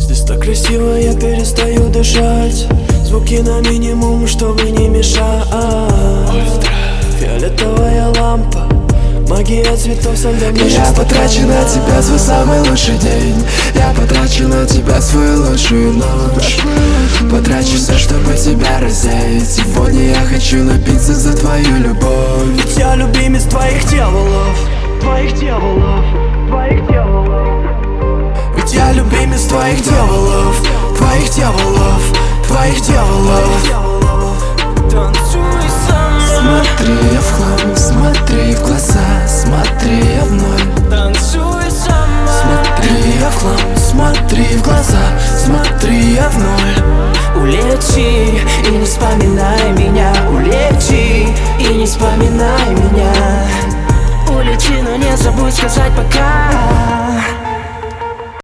Здесь так красиво, я перестаю дышать. Звуки на минимум, чтобы не мешать. Фиолетовая лампа, магия цветов со льдом. Я потрачу на тебя свой самый лучший день. Я потрачу на тебя свою лучшую ночь. Потрачу все, чтобы тебя рассеять. Сегодня я хочу напиться за твою любовь. Ведь я любимец твоих дьяволов, твоих дьяволов, твоих дьяволов. Ведь я любимец твоих дьяволов, твоих дьяволов, твоих дьяволов. Танцуй со мной. Смотри я в хлам, смотри в глаза, смотри я в ноль. Танцуй со мной. Смотри я в хлам, смотри в глаза, смотри я в ноль. Улети и не вспоминай меня. Улети и не вспоминай меня. Улети, но не забудь сказать пока.